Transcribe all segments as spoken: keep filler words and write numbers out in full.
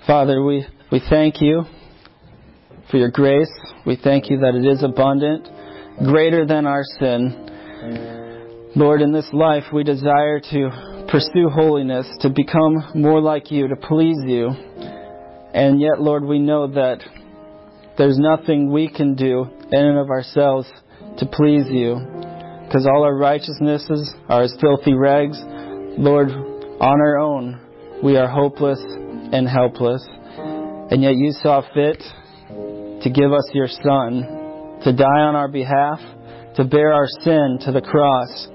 Father, we, we thank you for your grace. We thank you that it is abundant, greater than our sin. Lord, in this life we desire to pursue holiness, to become more like you, to please you. And yet, Lord, we know that there's nothing we can do in and of ourselves to please you, because all our righteousnesses are as filthy rags. Lord, on our own, we are hopeless and helpless. And yet you saw fit to give us your Son, to die on our behalf, to bear our sin to the cross.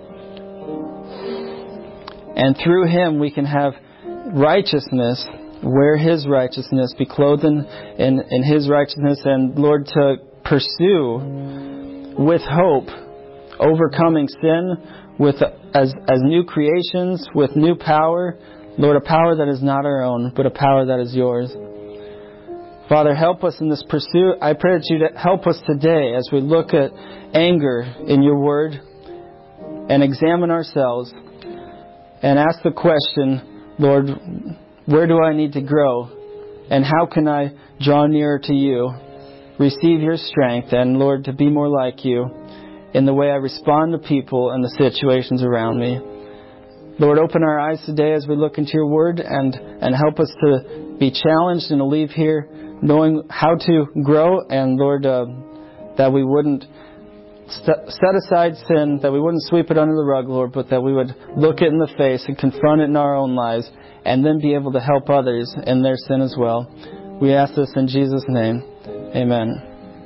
And through Him we can have righteousness, wear His righteousness, be clothed in, in, in His righteousness, and Lord, to pursue with hope, overcoming sin with as, as new creations, with new power. Lord, a power that is not our own, but a power that is yours. Father, help us in this pursuit. I pray that you help us today as we look at anger in your word and examine ourselves and ask the question, Lord, where do I need to grow? And how can I draw nearer to you, receive your strength, and Lord, to be more like you in the way I respond to people and the situations around me. Lord, open our eyes today as we look into your word and, and help us to be challenged and to leave here knowing how to grow, and Lord, uh, that we wouldn't st- set aside sin, that we wouldn't sweep it under the rug, Lord, but that we would look it in the face and confront it in our own lives, and then be able to help others in their sin as well. We ask this in Jesus' name. Amen.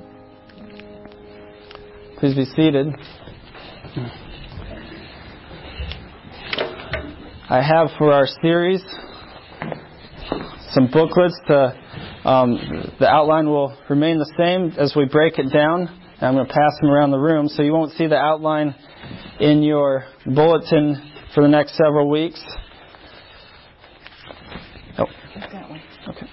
Please be seated. I have for our series some booklets. To, um, the outline will remain the same as we break it down. And I'm going to pass them around the room, so you won't see the outline in your bulletin for the next several weeks. Oh, that one. Okay.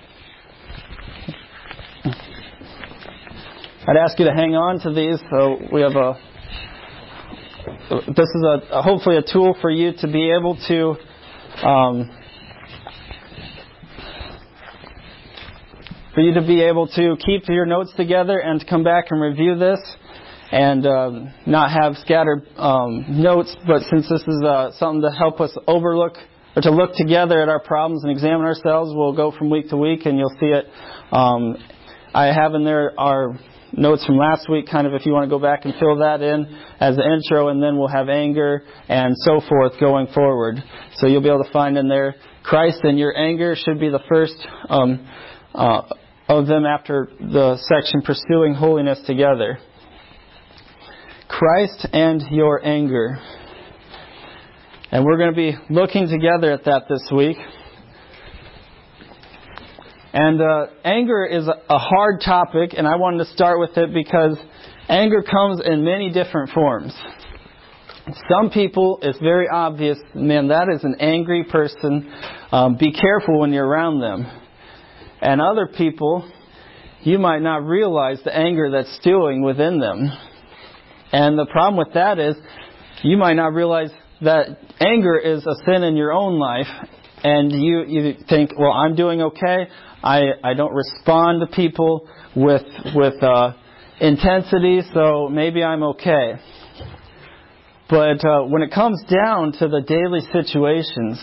I'd ask you to hang on to these. So we have a. This is a, a hopefully a tool for you to be able to. Um, for you to be able to keep your notes together and to come back and review this and um, not have scattered um, notes, but since this is uh, something to help us overlook or to look together at our problems and examine ourselves, we'll go from week to week and you'll see it. Um, I have in there our notes from last week, kind of if you want to go back and fill that in as the intro, and then we'll have anger and so forth going forward. So you'll be able to find in there Christ and your anger should be the first um, uh, of them after the section pursuing holiness together. Christ and your anger. And we're going to be looking together at that this week. And uh, anger is a hard topic, and I wanted to start with it because anger comes in many different forms. Some people, it's very obvious, man, that is an angry person. Um, be careful when you're around them. And other people, you might not realize the anger that's stewing within them. And the problem with that is, you might not realize that anger is a sin in your own life, and you, you think, well, I'm doing okay. I, I don't respond to people with with uh, intensity, so maybe I'm okay. But uh, when it comes down to the daily situations,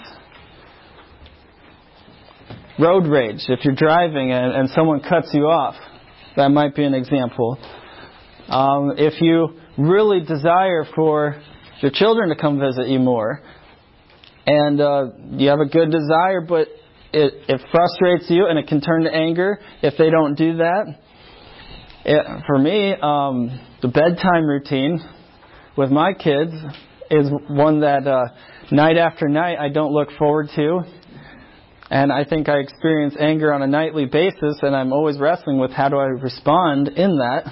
road rage, if you're driving and, and someone cuts you off, that might be an example. Um, if you really desire for your children to come visit you more, and uh, you have a good desire, but it, it frustrates you and it can turn to anger if they don't do that. It, for me, um, the bedtime routine with my kids is one that uh, night after night I don't look forward to. And I think I experience anger on a nightly basis, and I'm always wrestling with how do I respond in that.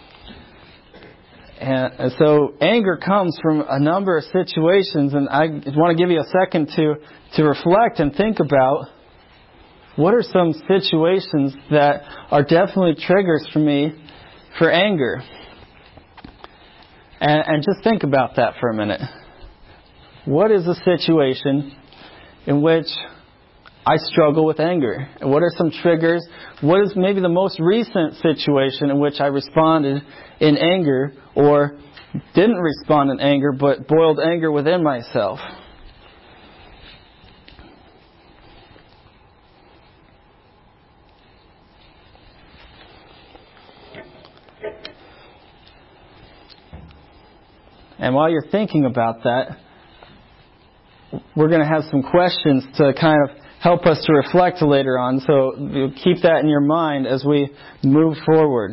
And so anger comes from a number of situations, and I want to give you a second to, to reflect and think about what are some situations that are definitely triggers for me for anger. And, and just think about that for a minute. What is a situation in which I struggle with anger? What are some triggers? What is maybe the most recent situation in which I responded in anger or didn't respond in anger but boiled anger within myself? And while you're thinking about that, we're going to have some questions to kind of help us to reflect later on. So keep that in your mind as we move forward.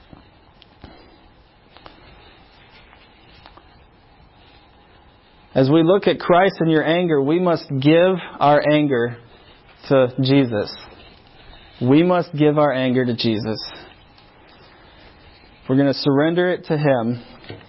As we look at Christ in your anger, we must give our anger to Jesus. We must give our anger to Jesus. We're going to surrender it to Him.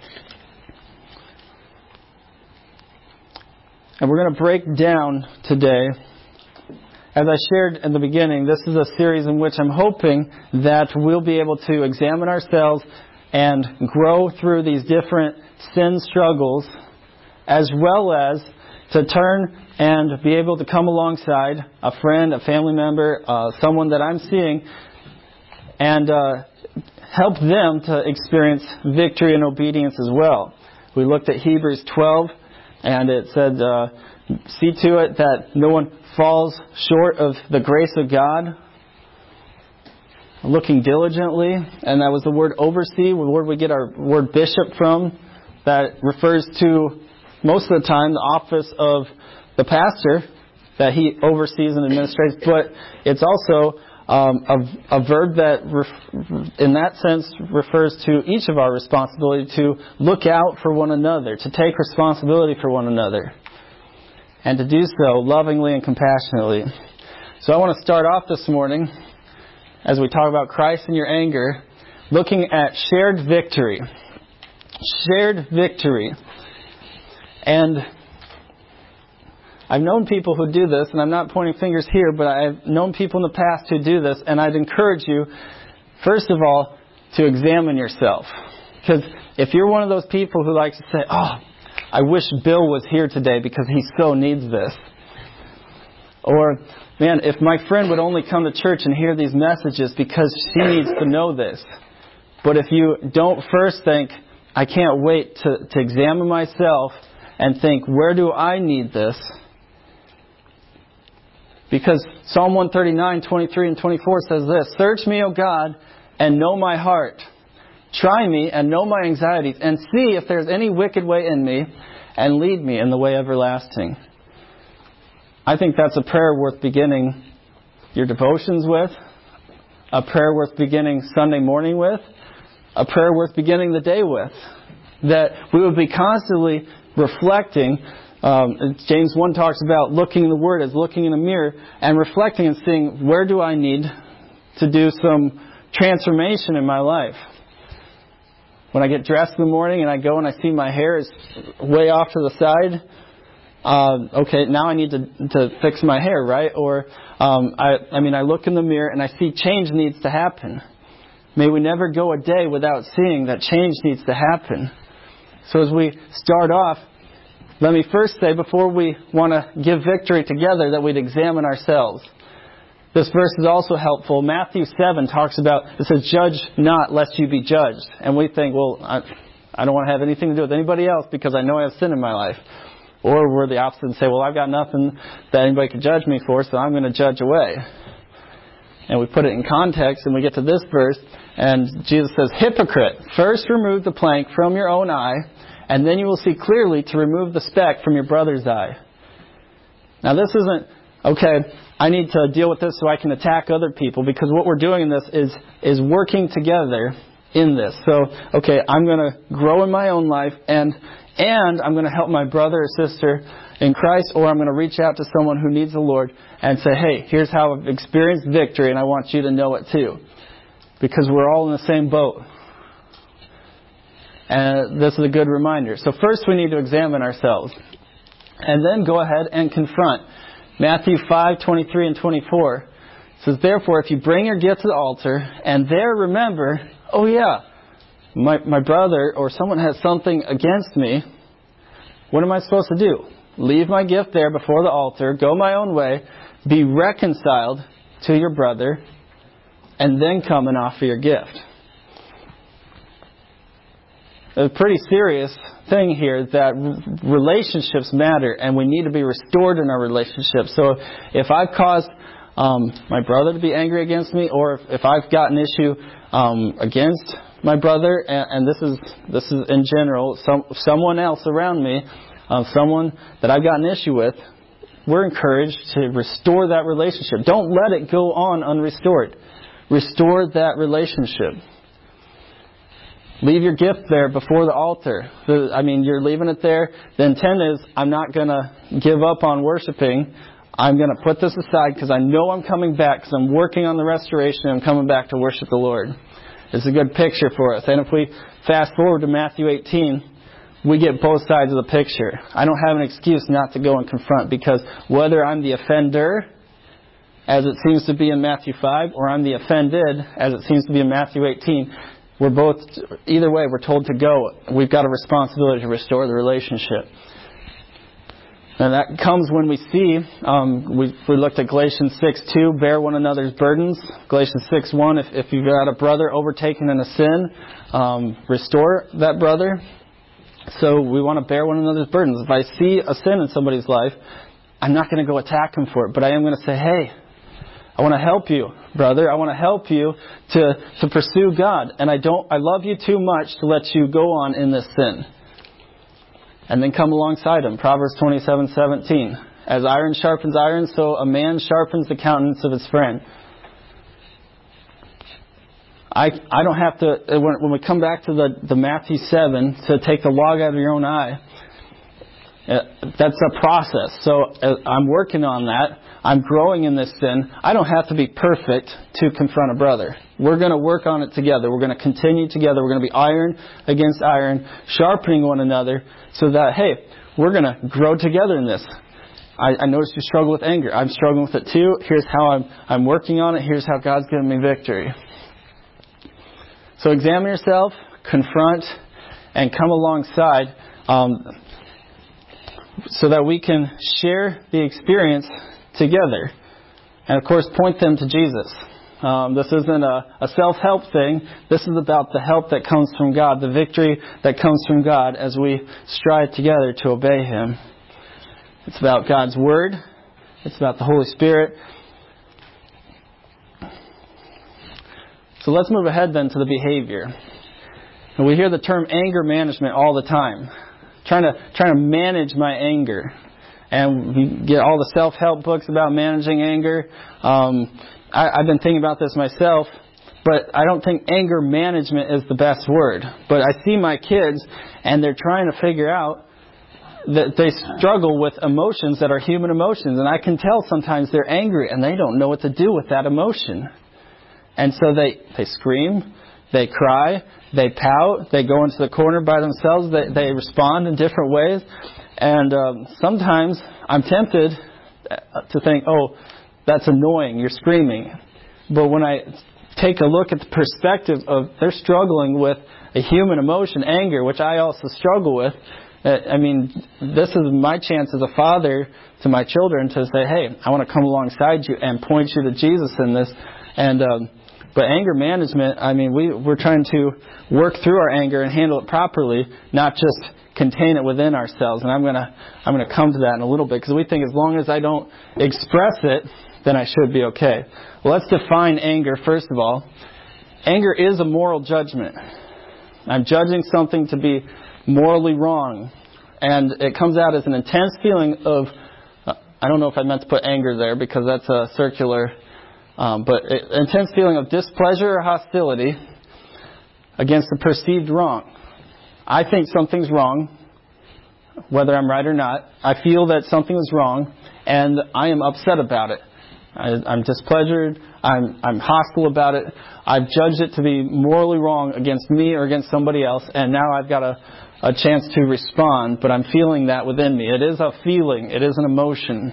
And we're going to break down today. As I shared in the beginning, this is a series in which I'm hoping that we'll be able to examine ourselves and grow through these different sin struggles, as well as to turn and be able to come alongside a friend, a family member, uh, someone that I'm seeing, and uh, help them to experience victory and obedience as well. We looked at Hebrews twelve. And it said, uh, see to it that no one falls short of the grace of God. Looking diligently. And that was the word oversee, the word we get our word bishop from. That refers to, most of the time, the office of the pastor that he oversees and administrates. But it's also um, a, a verb that, ref, in that sense, refers to each of our responsibility to look out for one another, to take responsibility for one another, and to do so lovingly and compassionately. So I want to start off this morning, as we talk about Christ in your anger, looking at shared victory. Shared victory. And I've known people who do this, and I'm not pointing fingers here, but I've known people in the past who do this, and I'd encourage you, first of all, to examine yourself. Because if you're one of those people who likes to say, oh, I wish Bill was here today because he so needs this. Or, man, if my friend would only come to church and hear these messages because she needs to know this. But if you don't first think, I can't wait to, to examine myself and think, where do I need this? Because Psalm one thirty-nine, twenty-three and twenty-four says this, search me, O God, and know my heart. Try me and know my anxieties, and see if there's any wicked way in me, and lead me in the way everlasting. I think that's a prayer worth beginning your devotions with, a prayer worth beginning Sunday morning with, a prayer worth beginning the day with. That we would be constantly reflecting. Um, James one talks about looking in the Word as looking in a mirror and reflecting and seeing, where do I need to do some transformation in my life? When I get dressed in the morning and I go and I see my hair is way off to the side, uh, okay, now I need to, to fix my hair, right? Or, um, I, I mean, I look in the mirror and I see change needs to happen. May we never go a day without seeing that change needs to happen. So as we start off, let me first say, before we want to give victory together, that we'd examine ourselves. This verse is also helpful. Matthew seven talks about, it says, judge not lest you be judged. And we think, well, I, I don't want to have anything to do with anybody else because I know I have sin in my life. Or we're the opposite and say, well, I've got nothing that anybody can judge me for, so I'm going to judge away. And we put it in context, and we get to this verse, and Jesus says, hypocrite, first remove the plank from your own eye, and then you will see clearly to remove the speck from your brother's eye. Now this isn't, okay, I need to deal with this so I can attack other people, because what we're doing in this is, is working together in this. So, okay, I'm going to grow in my own life, and and I'm going to help my brother or sister in Christ, or I'm going to reach out to someone who needs the Lord and say, hey, here's how I've experienced victory, and I want you to know it too. Because we're all in the same boat. And this is a good reminder. So first we need to examine ourselves. And then go ahead and confront. Matthew five, twenty-three and twenty-four says, therefore, if you bring your gift to the altar, and there remember, oh yeah, my, my brother or someone has something against me, what am I supposed to do? Leave my gift there before the altar, go my own way, be reconciled to your brother, and then come and offer your gift. A pretty serious thing here that relationships matter, and we need to be restored in our relationships. So if I've caused um, my brother to be angry against me, or if, if I've got an issue um, against my brother, and, and this is this is in general, some someone else around me, um, someone that I've got an issue with, we're encouraged to restore that relationship. Don't let it go on unrestored. Restore that relationship. Leave your gift there before the altar. I mean, you're leaving it there. The intent is, I'm not going to give up on worshiping. I'm going to put this aside because I know I'm coming back, because I'm working on the restoration and I'm coming back to worship the Lord. It's a good picture for us. And if we fast forward to Matthew eighteen, we get both sides of the picture. I don't have an excuse not to go and confront, because whether I'm the offender, as it seems to be in Matthew five, or I'm the offended, as it seems to be in Matthew eighteen, we're both, either way, we're told to go. We've got a responsibility to restore the relationship. And that comes when we see, um, we, we looked at Galatians six two, bear one another's burdens. Galatians six one, if, if you've got a brother overtaken in a sin, um, restore that brother. So we want to bear one another's burdens. If I see a sin in somebody's life, I'm not going to go attack them for it, but I am going to say, hey, I want to help you, brother. I want to help you to, to pursue God. And I don't, I love you too much to let you go on in this sin. And then come alongside him. Proverbs twenty-seven seventeen. As iron sharpens iron, so a man sharpens the countenance of his friend. I I don't have to, when, when we come back to the, the Matthew seven, to take the log out of your own eye, uh, that's a process. So uh, I'm working on that. I'm growing in this sin. I don't have to be perfect to confront a brother. We're going to work on it together. We're going to continue together. We're going to be iron against iron, sharpening one another, so that, hey, we're going to grow together in this. I, I noticed you struggle with anger. I'm struggling with it too. Here's how I'm, I'm working on it. Here's how God's given me victory. So examine yourself, confront, and come alongside um, so that we can share the experience together. And of course, point them to Jesus. Um, this isn't a, a self-help thing. This is about the help that comes from God, the victory that comes from God as we strive together to obey Him. It's about God's Word. It's about the Holy Spirit. So let's move ahead then to the behavior. And we hear the term anger management all the time. Trying to trying to manage my anger. And we get all the self-help books about managing anger. Um, I, I've been thinking about this myself, but I don't think anger management is the best word. But I see my kids, and they're trying to figure out that they struggle with emotions that are human emotions. And I can tell sometimes they're angry, and they don't know what to do with that emotion. And so they, they scream, they cry, they pout, they go into the corner by themselves, they, they respond in different ways. And um, sometimes I'm tempted to think, oh, that's annoying, you're screaming. But when I take a look at the perspective of they're struggling with a human emotion, anger, which I also struggle with, I mean, this is my chance as a father to my children to say, hey, I want to come alongside you and point you to Jesus in this. And um, but anger management, I mean, we, we're trying to work through our anger and handle it properly, not just contain it within ourselves. And I'm going to I'm going to come to that in a little bit, because we think as long as I don't express it, then I should be okay. Well, let's define anger first of all. Anger is a moral judgment. I'm judging something to be morally wrong. And it comes out as an intense feeling of, I don't know if I meant to put anger there because that's a circular, um, but an intense feeling of displeasure or hostility against a perceived wrong. I think something's wrong, whether I'm right or not. I feel that something is wrong, and I am upset about it. I, I'm displeasured. I'm, I'm hostile about it. I've judged it to be morally wrong against me or against somebody else, and now I've got a, a chance to respond, but I'm feeling that within me. It is a feeling. It is an emotion.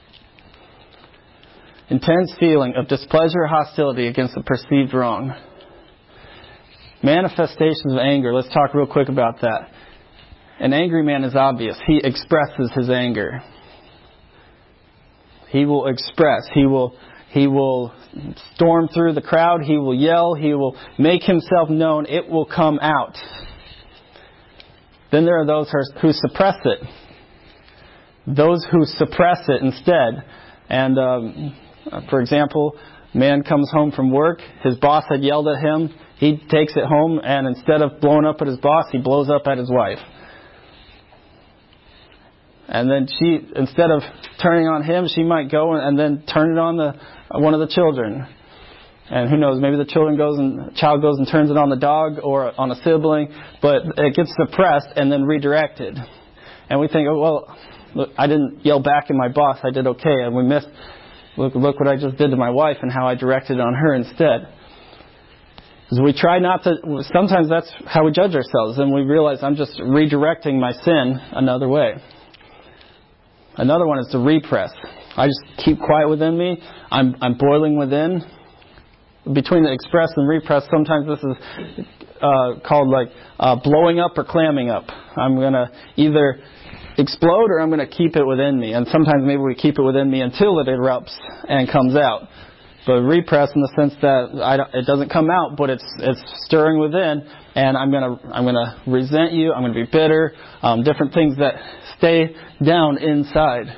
Intense feeling of displeasure or hostility against a perceived wrong. Manifestations of anger. Let's talk real quick about that. An angry man is obvious. He expresses his anger. He will express. He will he will storm through the crowd. He will yell. He will make himself known. It will come out. Then there are those who suppress it. Those who suppress it instead. And um, for example, man comes home from work. His boss had yelled at him. He takes it home, and instead of blowing up at his boss, he blows up at his wife. And then she, instead of turning on him, she might go and then turn it on the one of the children. And who knows, maybe the children goes and child goes and turns it on the dog or on a sibling, but it gets suppressed and then redirected. And we think, oh well, look, I didn't yell back at my boss, I did okay, and we missed. Look, look what I just did to my wife and how I directed it on her instead. Because we try not to. Sometimes that's how we judge ourselves, and we realize I'm just redirecting my sin another way. Another one is to repress. I just keep quiet within me. I'm I'm boiling within. Between the express and repress, sometimes this is uh, called like uh, blowing up or clamming up. I'm going to either explode or I'm going to keep it within me. And sometimes maybe we keep it within me until it erupts and comes out. But repress in the sense that I don't, it doesn't come out, but it's it's stirring within, and I'm gonna I'm gonna resent you. I'm gonna be bitter. Um, different things that stay down inside.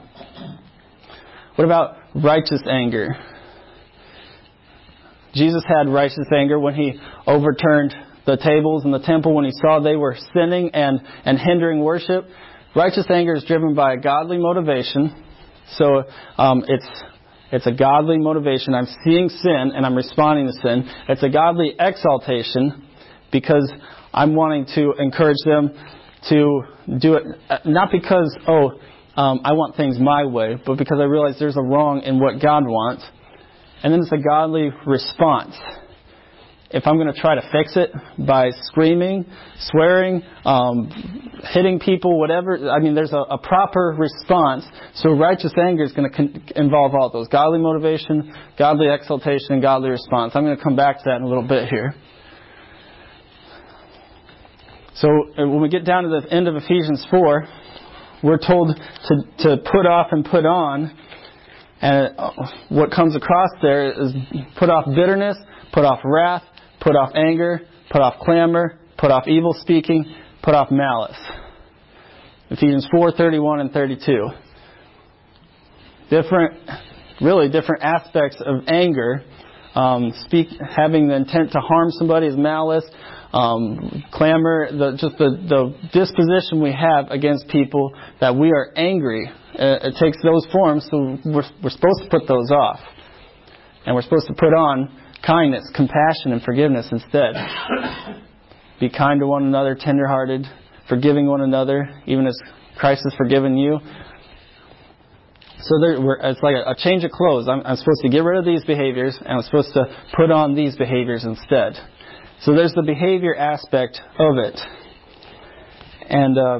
What about righteous anger? Jesus had righteous anger when he overturned the tables in the temple, when he saw they were sinning and and hindering worship. Righteous anger is driven by a godly motivation. So um, it's It's a godly motivation. I'm seeing sin and I'm responding to sin. It's a godly exaltation because I'm wanting to encourage them to do it, not because, oh, um, I want things my way, but because I realize there's a wrong in what God wants. And then it's a godly response. If I'm going to try to fix it by screaming, swearing, um, hitting people, whatever, I mean, there's a, a proper response. So righteous anger is going to con- involve all those. Godly motivation, godly exaltation, and godly response. I'm going to come back to that in a little bit here. So when we get down to the end of Ephesians four, we're told to, to put off and put on. And what comes across there is put off bitterness, put off wrath, put off anger, put off clamor, put off evil speaking, put off malice. Ephesians four, thirty-one and thirty-two. Different, really different aspects of anger. Um, speak, having the intent to harm somebody is malice. Um, clamor, the, just the, the disposition we have against people that we are angry. Uh, it takes those forms, so we're, we're supposed to put those off. And we're supposed to put on kindness, compassion, and forgiveness instead. Be kind to one another, tender-hearted, forgiving one another, even as Christ has forgiven you. So there, we're, it's like a, a change of clothes. I'm, I'm supposed to get rid of these behaviors, and I'm supposed to put on these behaviors instead. So there's the behavior aspect of it. And uh,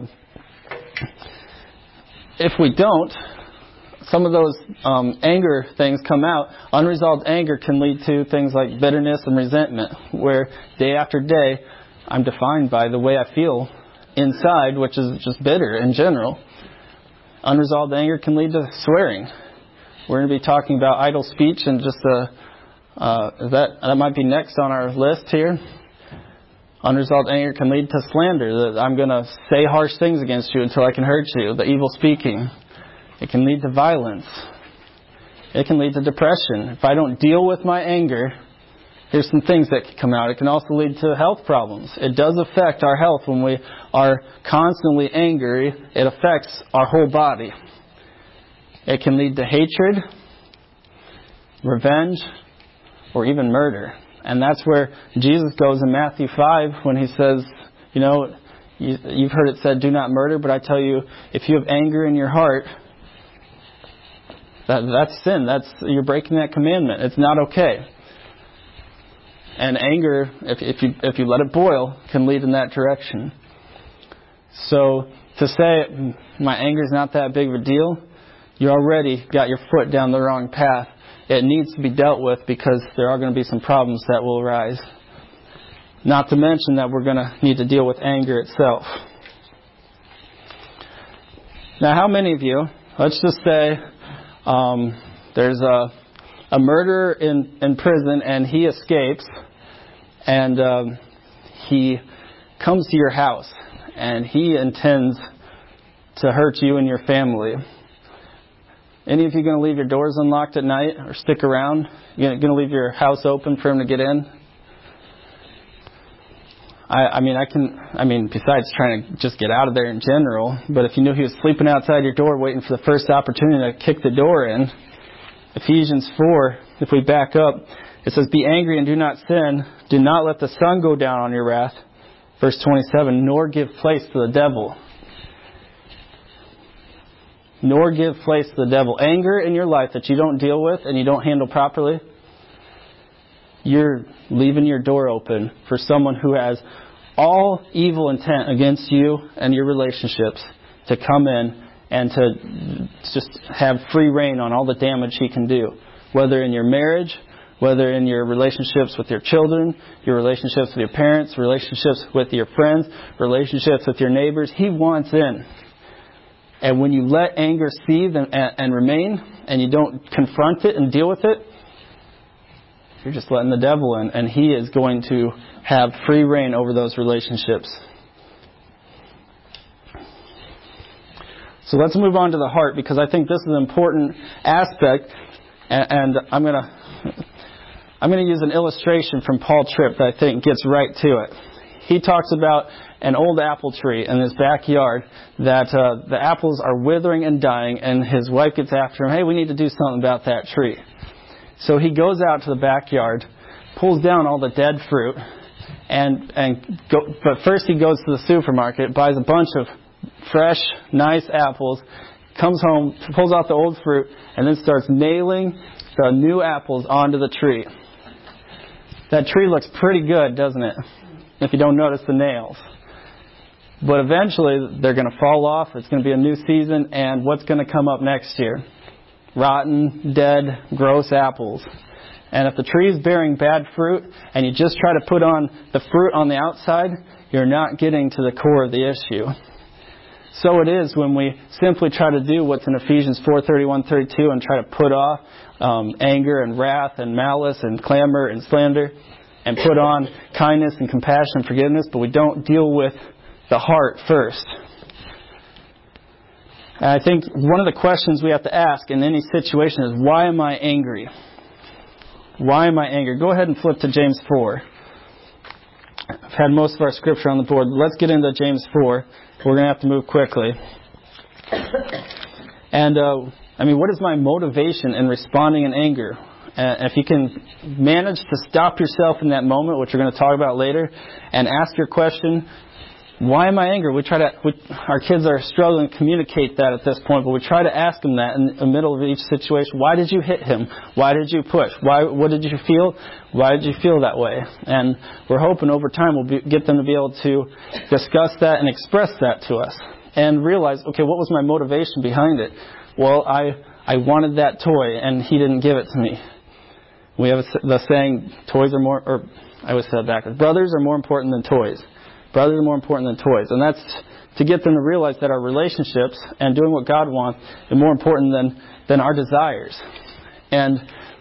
if we don't, some of those um, anger things come out. Unresolved anger can lead to things like bitterness and resentment, where day after day I'm defined by the way I feel inside, which is just bitter in general. Unresolved anger can lead to swearing. We're going to be talking about idle speech and just a Uh, that that might be next on our list here. Unresolved anger can lead to slander. That I'm going to say harsh things against you until I can hurt you. The evil speaking. It can lead to violence. It can lead to depression. If I don't deal with my anger, here's some things that can come out. It can also lead to health problems. It does affect our health when we are constantly angry. It affects our whole body. It can lead to hatred, revenge, or even murder. And that's where Jesus goes in Matthew five when he says, you know, you, you've heard it said, do not murder, but I tell you, if you have anger in your heart, that that's sin. That's you're breaking that commandment. It's not okay. And anger, if, if you if you let it boil, can lead in that direction. So to say my anger is not that big of a deal, you already got your foot down the wrong path. It needs to be dealt with because there are going to be some problems that will arise. Not to mention that we're going to need to deal with anger itself. Now, how many of you, let's just say, Um, there's a, a murderer in, in prison, and he escapes, and um, he comes to your house, and he intends to hurt you and your family. Any of you going to leave your doors unlocked at night or stick around? You going to leave your house open for him to get in? I, I mean, I can. I mean, besides trying to just get out of there in general, but if you knew he was sleeping outside your door, waiting for the first opportunity to kick the door in, Ephesians four. If we back up, it says, "Be angry and do not sin. Do not let the sun go down on your wrath." Verse twenty-seven. Nor give place to the devil. Nor give place to the devil. Anger in your life that you don't deal with and you don't handle properly, you're leaving your door open for someone who has all evil intent against you and your relationships to come in and to just have free reign on all the damage he can do. Whether in your marriage, whether in your relationships with your children, your relationships with your parents, relationships with your friends, relationships with your neighbors. He wants in. And when you let anger seethe and, and, and remain, and you don't confront it and deal with it, you're just letting the devil in, and he is going to have free reign over those relationships. So let's move on to the heart, because I think this is an important aspect, and, and I'm going to I'm going to use an illustration from Paul Tripp that I think gets right to it. He talks about an old apple tree in his backyard that uh, the apples are withering and dying, and his wife gets after him, "Hey, we need to do something about that tree." So he goes out to the backyard, pulls down all the dead fruit, and and go, but first he goes to the supermarket, buys a bunch of fresh, nice apples, comes home, pulls out the old fruit, and then starts nailing the new apples onto the tree. That tree looks pretty good, doesn't it? If you don't notice the nails. But eventually they're going to fall off, it's going to be a new season, and what's going to come up next year? Rotten, dead, gross apples. And if the tree is bearing bad fruit and you just try to put on the fruit on the outside, you're not getting to the core of the issue. So it is when we simply try to do what's in Ephesians four thirty-one thirty-two and try to put off um, anger and wrath and malice and clamor and slander and put on kindness and compassion and forgiveness, but we don't deal with the heart first. And I think one of the questions we have to ask in any situation is, why am I angry? Why am I angry? Go ahead and flip to James four. I've had most of our scripture on the board. Let's get into James four. We're going to have to move quickly. And, uh, I mean, what is my motivation in responding in anger? And if you can manage to stop yourself in that moment, which we're going to talk about later, and ask your question, why am I angry? We try to, we, our kids are struggling to communicate that at this point, but we try to ask them that in the middle of each situation. Why did you hit him? Why did you push? Why? What did you feel? Why did you feel that way? And we're hoping over time we'll be, get them to be able to discuss that and express that to us. And realize, okay, what was my motivation behind it? Well, I, I wanted that toy and he didn't give it to me. We have a, the saying, toys are more, or I always say it backwards, brothers are more important than toys. Brothers are more important than toys. And that's to get them to realize that our relationships and doing what God wants are more important than, than our desires. And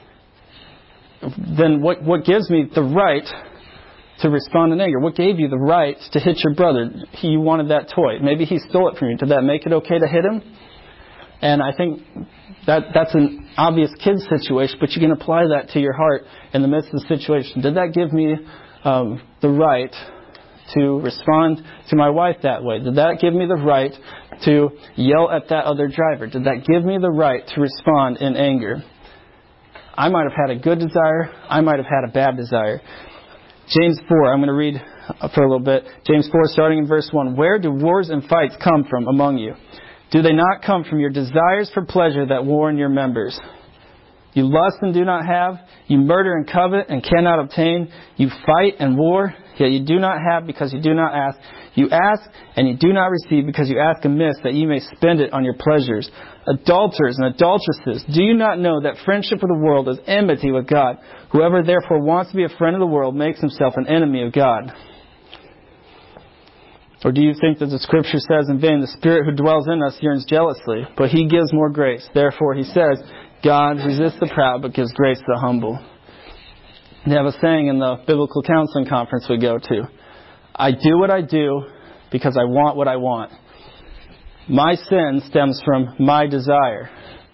then what, what gives me the right to respond in anger? What gave you the right to hit your brother? He wanted that toy. Maybe he stole it from you. Did that make it okay to hit him? And I think that that's an obvious kid situation, but you can apply that to your heart in the midst of the situation. Did that give me um, the right to respond to my wife that way? Did that give me the right to yell at that other driver? Did that give me the right to respond in anger? I might have had a good desire. I might have had a bad desire. James four, I'm going to read for a little bit. James four, starting in verse one. Where do wars and fights come from among you? Do they not come from your desires for pleasure that war in your members? You lust and do not have. You murder and covet and cannot obtain. You fight and war, yet you do not have because you do not ask. You ask and you do not receive because you ask amiss that you may spend it on your pleasures. Adulterers and adulteresses, do you not know that friendship with the world is enmity with God? Whoever therefore wants to be a friend of the world makes himself an enemy of God. Or do you think that the Scripture says in vain, the Spirit who dwells in us yearns jealously, but He gives more grace. Therefore, He says, God resists the proud, but gives grace to the humble. They have a saying in the biblical counseling conference we go to. I do what I do because I want what I want. My sin stems from my desire.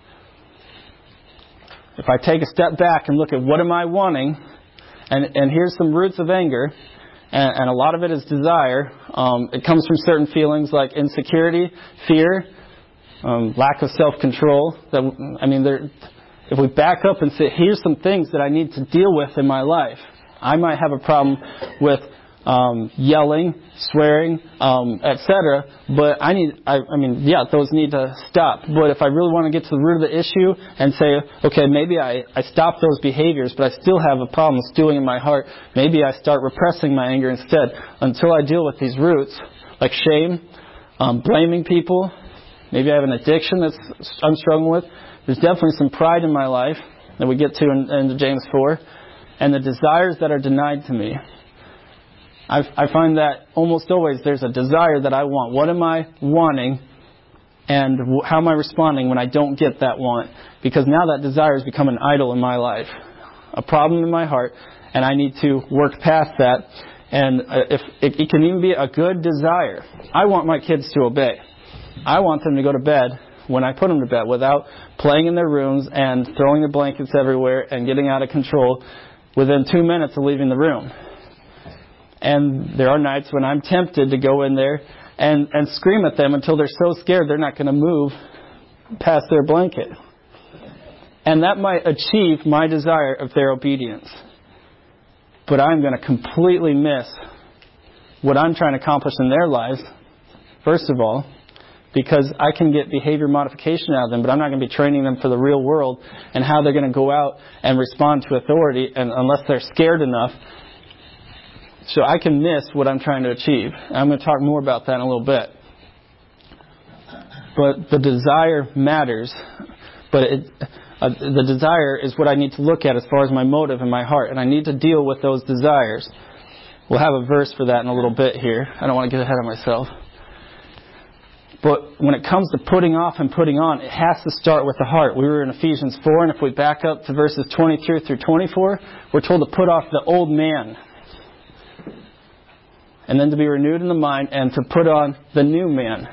If I take a step back and look at what am I wanting, and, and here's some roots of anger, and, and a lot of it is desire. Um, it comes from certain feelings like insecurity, fear, um, lack of self-control. That I mean, there, if we back up and say, here's some things that I need to deal with in my life. I might have a problem with Um, yelling, swearing, um, et cetera. But I need, I, I mean, yeah, those need to stop. But if I really want to get to the root of the issue and say, okay, maybe I, I stop those behaviors, but I still have a problem stewing in my heart. Maybe I start repressing my anger instead until I deal with these roots, like shame, um, blaming people. Maybe I have an addiction that's I'm struggling with. There's definitely some pride in my life that we get to in, in James four, and the desires that are denied to me. I, I find that almost always there's a desire that I want. What am I wanting, and how am I responding when I don't get that want? Because now that desire has become an idol in my life, a problem in my heart, and I need to work past that. And if it, it can even be a good desire. I want my kids to obey. I want them to go to bed when I put them to bed without playing in their rooms and throwing their blankets everywhere and getting out of control within two minutes of leaving the room. And there are nights when I'm tempted to go in there and, and scream at them until they're so scared they're not going to move past their blanket. And that might achieve my desire of their obedience. But I'm going to completely miss what I'm trying to accomplish in their lives, first of all, because I can get behavior modification out of them, but I'm not going to be training them for the real world and how they're going to go out and respond to authority, and unless they're scared enough. So I can miss what I'm trying to achieve. I'm going to talk more about that in a little bit. But the desire matters. But it, uh, the desire is what I need to look at as far as my motive and my heart. And I need to deal with those desires. We'll have a verse for that in a little bit here. I don't want to get ahead of myself. But when it comes to putting off and putting on, it has to start with the heart. We were in Ephesians four, and if we back up to verses twenty-three through twenty-four, we're told to put off the old man. And then to be renewed in the mind and to put on the new man.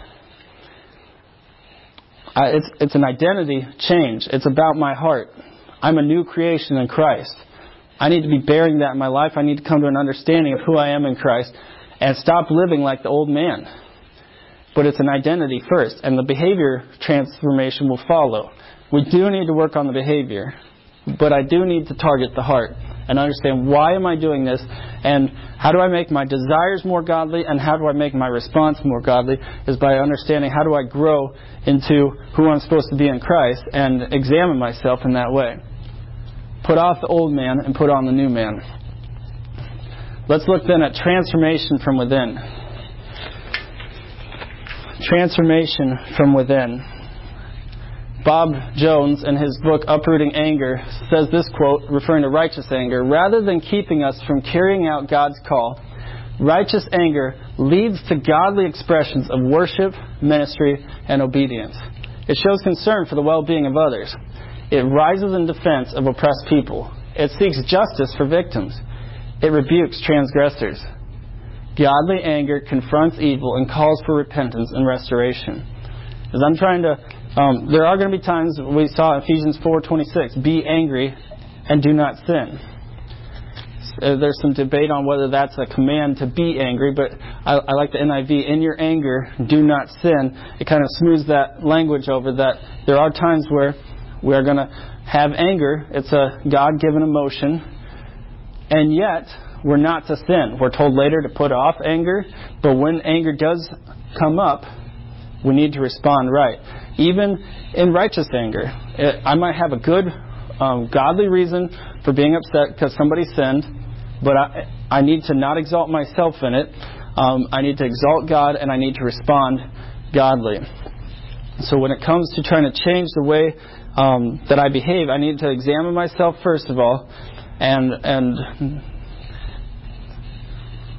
Uh, it's, it's an identity change. It's about my heart. I'm a new creation in Christ. I need to be bearing that in my life. I need to come to an understanding of who I am in Christ and stop living like the old man. But it's an identity first, and the behavior transformation will follow. We do need to work on the behavior, but I do need to target the heart and understand, why am I doing this, and how do I make my desires more godly, and how do I make my response more godly, is by understanding how do I grow into who I'm supposed to be in Christ and examine myself in that way. Put off the old man and put on the new man. Let's look then at transformation from within. Transformation from within. Bob Jones, in his book Uprooting Anger, says this quote, referring to righteous anger: rather than keeping us from carrying out God's call, righteous anger leads to godly expressions of worship, ministry, and obedience. It shows concern for the well-being of others. It rises in defense of oppressed people. It seeks justice for victims. It rebukes transgressors. Godly anger confronts evil and calls for repentance and restoration. As I'm trying to Um, there are going to be times, we saw Ephesians four twenty-six, be angry and do not sin. Uh, there's some debate on whether that's a command to be angry, but I, I like the N I V, in your anger, do not sin. It kind of smooths that language over, that there are times where we are going to have anger. It's a God-given emotion, and yet we're not to sin. We're told later to put off anger, but when anger does come up, we need to respond right. Even in righteous anger, it, I might have a good, um, godly reason for being upset because somebody sinned, but I, I need to not exalt myself in it. Um, I need to exalt God, and I need to respond godly. So when it comes to trying to change the way um, that I behave, I need to examine myself first of all, and and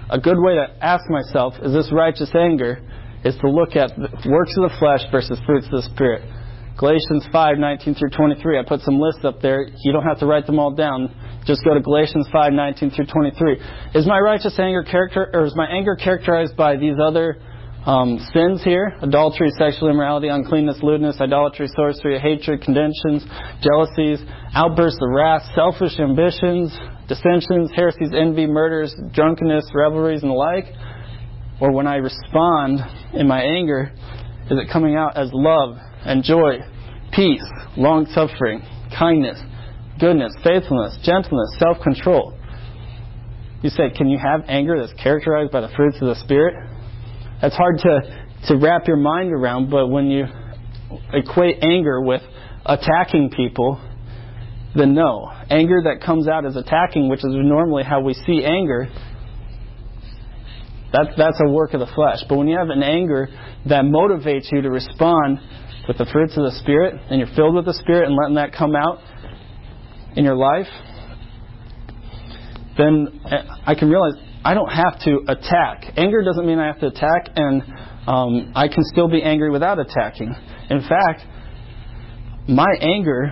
a good way to ask myself, is this righteous anger, is to look at the works of the flesh versus fruits of the Spirit. Galatians five nineteen through twenty-three. I put some lists up there. You don't have to write them all down. Just go to Galatians five nineteen through twenty-three. Is my righteous anger character, or is my anger characterized by these other um, sins here? Adultery, sexual immorality, uncleanness, lewdness, idolatry, sorcery, hatred, contentions, jealousies, outbursts of wrath, selfish ambitions, dissensions, heresies, envy, murders, drunkenness, revelries, and the like? Or when I respond in my anger, is it coming out as love and joy, peace, long-suffering, kindness, goodness, faithfulness, gentleness, self-control? You say, can you have anger that's characterized by the fruits of the Spirit? That's hard to, to wrap your mind around, but when you equate anger with attacking people, then no. Anger that comes out as attacking, which is normally how we see anger, that, that's a work of the flesh. But when you have an anger that motivates you to respond with the fruits of the Spirit, and you're filled with the Spirit and letting that come out in your life, then I can realize I don't have to attack. Anger doesn't mean I have to attack, and um, I can still be angry without attacking. In fact, my anger,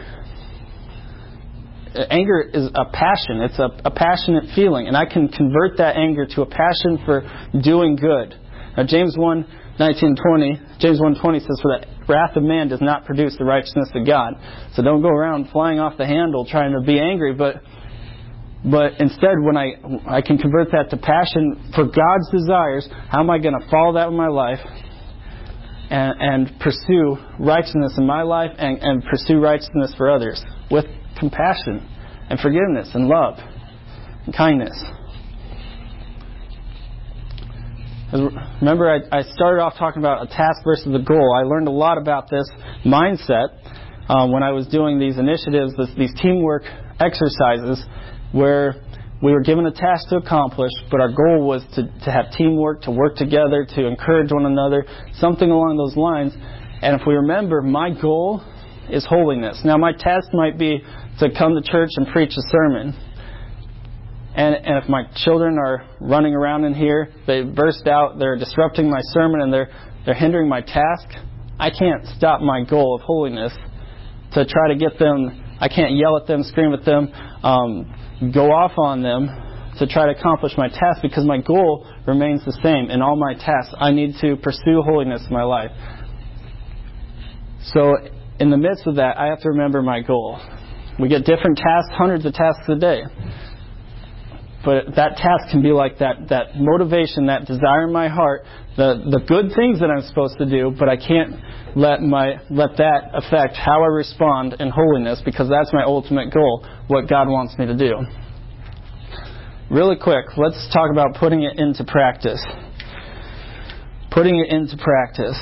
anger is a passion. It's a, a passionate feeling, and I can convert that anger to a passion for doing good. Now, James one nineteen twenty, James one twenty says, "For the wrath of man does not produce the righteousness of God." So don't go around flying off the handle trying to be angry, but but instead, when I I can convert that to passion for God's desires, how am I going to follow that in my life and, and pursue righteousness in my life and, and pursue righteousness for others with compassion and forgiveness and love and kindness. Remember, I, I started off talking about a task versus a goal. I learned a lot about this mindset um, when I was doing these initiatives, this, these teamwork exercises, where we were given a task to accomplish, but our goal was to, to have teamwork, to work together, to encourage one another, something along those lines. And if we remember, my goal is holiness. Now, my task might be to come to church and preach a sermon. And, and if my children are running around in here, they burst out, they're disrupting my sermon, and they're they're hindering my task, I can't stop my goal of holiness to try to get them. I can't yell at them, scream at them, um, go off on them to try to accomplish my task, because my goal remains the same in all my tasks. I need to pursue holiness in my life. So in the midst of that, I have to remember my goal. We get different tasks, hundreds of tasks a day. But that task can be like that, that motivation, that desire in my heart, the, the good things that I'm supposed to do, but I can't let my let that affect how I respond in holiness, because that's my ultimate goal, what God wants me to do. Really quick, let's talk about putting it into practice. Putting it into practice.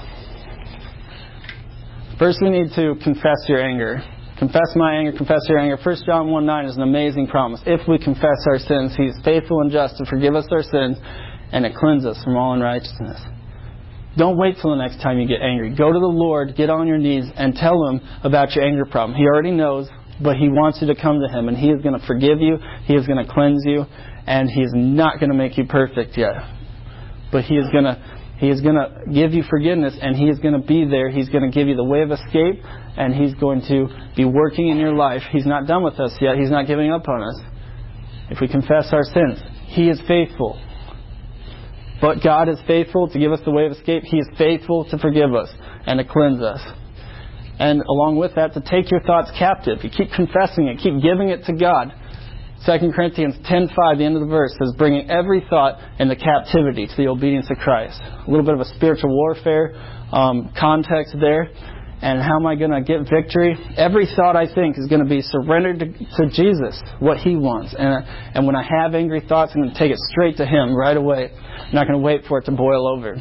First, we need to confess your anger. Confess my anger, confess your anger. First John one nine is an amazing promise. If we confess our sins, He is faithful and just to forgive us our sins and to cleanse us from all unrighteousness. Don't wait till the next time you get angry. Go to the Lord, get on your knees, and tell Him about your anger problem. He already knows, but He wants you to come to Him, and He is going to forgive you, He is going to cleanse you, and He is not going to make you perfect yet. But He is going to He is going to give you forgiveness, and He is going to be there. He's going to give you the way of escape, and He's going to be working in your life. He's not done with us yet. He's not giving up on us. If we confess our sins, He is faithful. But God is faithful to give us the way of escape. He is faithful to forgive us and to cleanse us. And along with that, to take your thoughts captive. You keep confessing it. Keep giving it to God. Second Corinthians ten five, the end of the verse, says, bringing every thought into captivity to the obedience of Christ. A little bit of a spiritual warfare um, context there. And how am I going to get victory? Every thought I think is going to be surrendered to, to Jesus, what He wants. And, and when I have angry thoughts, I'm going to take it straight to Him right away. I'm not going to wait for it to boil over.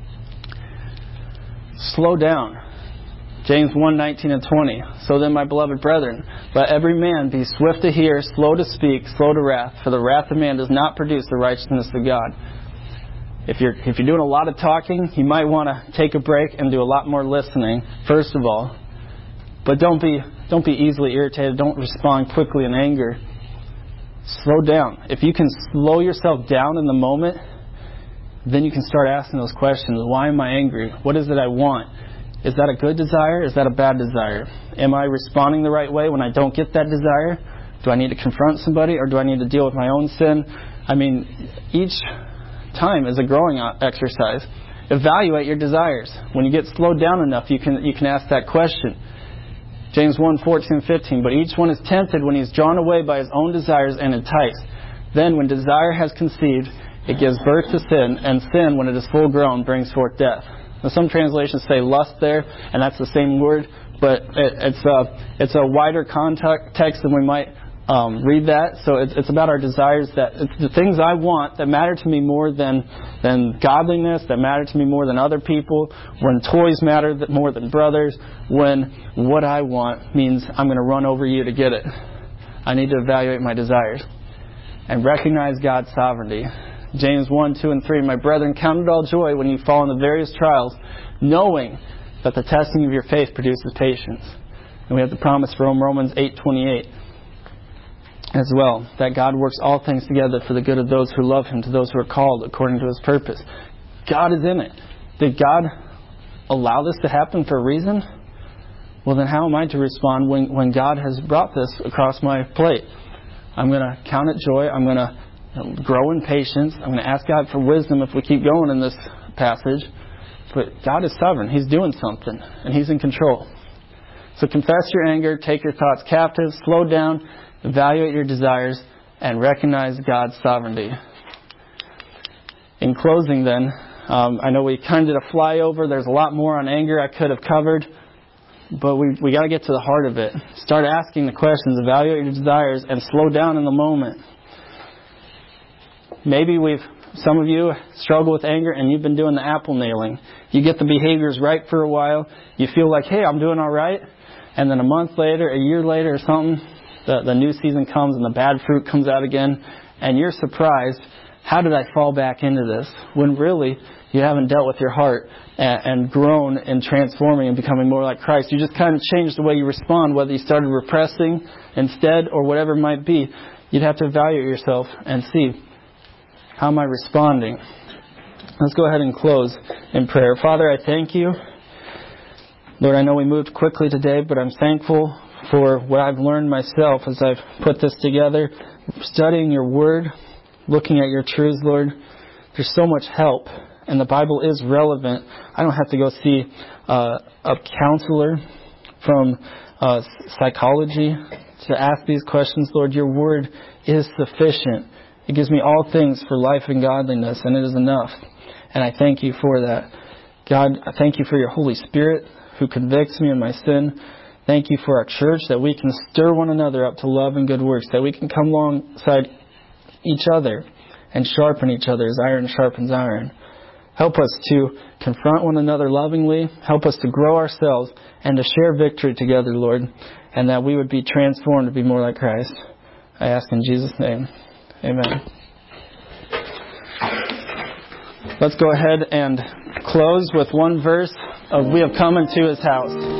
Slow down. James one nineteen and twenty. So then, my beloved brethren, let every man be swift to hear, slow to speak, slow to wrath. For the wrath of man does not produce the righteousness of God. If you're if you're doing a lot of talking, you might want to take a break and do a lot more listening, first of all. But don't be don't be easily irritated. Don't respond quickly in anger. Slow down. If you can slow yourself down in the moment, then you can start asking those questions. Why am I angry? What is it I want? Is that a good desire? Is that a bad desire? Am I responding the right way when I don't get that desire? Do I need to confront somebody, or do I need to deal with my own sin? I mean, each time is a growing exercise. Evaluate your desires. When you get slowed down enough, you can you can ask that question. James one, fourteen and fifteen. But each one is tempted when he is drawn away by his own desires and enticed. Then when desire has conceived, it gives birth to sin, and sin, when it is full grown, brings forth death. Now, some translations say lust there, and that's the same word, but it, it's a it's a wider context than we might um, read that. So it's, it's about our desires, that it's the things I want that matter to me more than than godliness, that matter to me more than other people. When toys matter more than brothers, when what I want means I'm going to run over you to get it. I need to evaluate my desires and recognize God's sovereignty. James one, two, and three. My brethren, count it all joy when you fall into various trials, knowing that the testing of your faith produces patience. And we have the promise from Romans eight, twenty-eight as well, that God works all things together for the good of those who love Him, to those who are called according to His purpose. God is in it. Did God allow this to happen for a reason? Well, then how am I to respond when, when God has brought this across my plate? I'm going to count it joy. I'm going to grow in patience. I'm going to ask God for wisdom if we keep going in this passage. But God is sovereign. He's doing something, and He's in control. So confess your anger, take your thoughts captive, slow down, evaluate your desires, and recognize God's sovereignty. In closing then, um, I know we kind of did a flyover. There's a lot more on anger I could have covered, but we we got to get to the heart of it. Start asking the questions, evaluate your desires, and slow down in the moment. Maybe we've, some of you struggle with anger and you've been doing the apple nailing. You get the behaviors right for a while. You feel like, hey, I'm doing all right. And then a month later, a year later or something, the, the new season comes and the bad fruit comes out again. And you're surprised, how did I fall back into this? When really, you haven't dealt with your heart and, and grown and transforming and becoming more like Christ. You just kind of changed the way you respond, whether you started repressing instead or whatever it might be. You'd have to evaluate yourself and see, how am I responding? Let's go ahead and close in prayer. Father, I thank you. Lord, I know we moved quickly today, but I'm thankful for what I've learned myself as I've put this together. Studying your word, looking at your truths, Lord. There's so much help, and the Bible is relevant. I don't have to go see uh, a counselor from uh, psychology to ask these questions, Lord. Your word is sufficient. It gives me all things for life and godliness, and it is enough. And I thank you for that. God, I thank you for your Holy Spirit who convicts me of my sin. Thank you for our church, that we can stir one another up to love and good works, that we can come alongside each other and sharpen each other as iron sharpens iron. Help us to confront one another lovingly. Help us to grow ourselves and to share victory together, Lord, and that we would be transformed to be more like Christ. I ask in Jesus' name. Amen. Let's go ahead and close with one verse of We Have Come Into His House.